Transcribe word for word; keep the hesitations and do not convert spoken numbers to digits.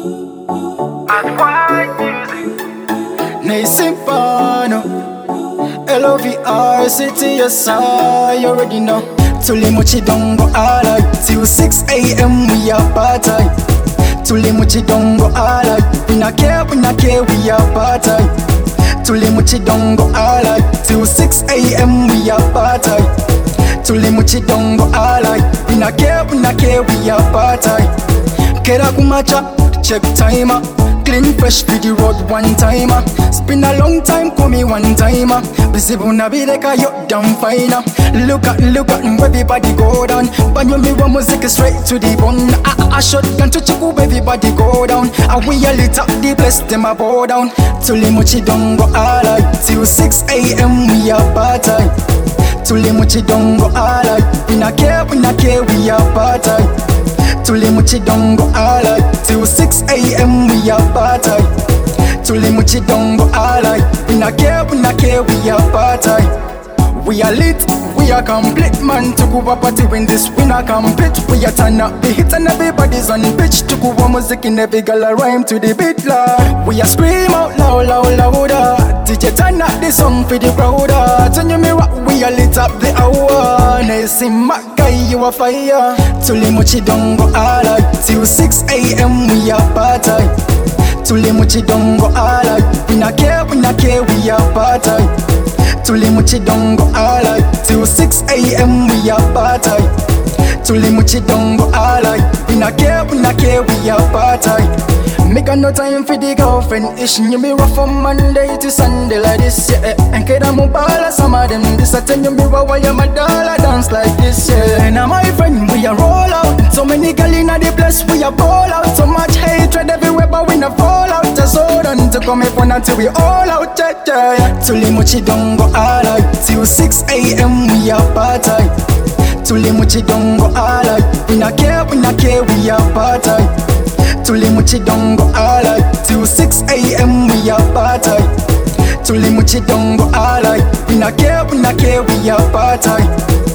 Naisimpano L O V R City, yes I already know. Tulimuchi dongo alai till six A M we are party. Tulimuchi dongo alai, we not care, we not care, we are party. Tulimuchi dongo alai till six A M we are party. Tulimuchi dongo alai, we not care, we not care, we are party. Kera kumacha, check timer. Clean fresh for the road one timer. Spin a long time, call me one timer. Busy buna be like a yacht down finer. Look at, look at, everybody go down. But you me one music straight to the bone. I, I, I shotgun to chiku, everybody go down. And we a lit up the place, them a bow down. Tulimuchi dongo alai till six A M we a party. Tulimuchi dongo alai, we not care, we not care, we a party. Tulimuchi dongo alai till six A M we are party. Tulimuchi dongo alai, we not care, we not care, we are party. We are lit, we are complete, man. To go up party when this we not complete. We are turn up the hit and everybody's on pitch. To go up music in every girl a rhyme to the beat, lad. We are scream out loud, loud, louder. D J turn up the song for the crowd. Turn you me rock, we are lit up the hour. Naisi Makai, you a fire. Tulimuchi dongo alai till six A M we are party. Tulimuchi dongo alai, we not care, we not care, we are party. Tulimuchi dongo alai till six A M we are party. Tulimuchi dongo alai, we not care, we not care, we are party. Make no time for the girlfriend ish. You me rough from Monday to Sunday like this, yeah. And keda mubala some of them. This I tell you me why you my dollar dance like this, yeah. And now my friend we a roll out. So many gal inna the place we a ball out. So much hatred everywhere but we no fall out. Just hold on to come up until we all out, yeah, yeah. Tulimuchi dongo alai till six A M we a party. Tulimuchi dongo alai, we not care, we not care, we a party. Tulimuchi dongo alai till six A M we are party. Tulimuchi dongo alai, we not care, we not care, we are party.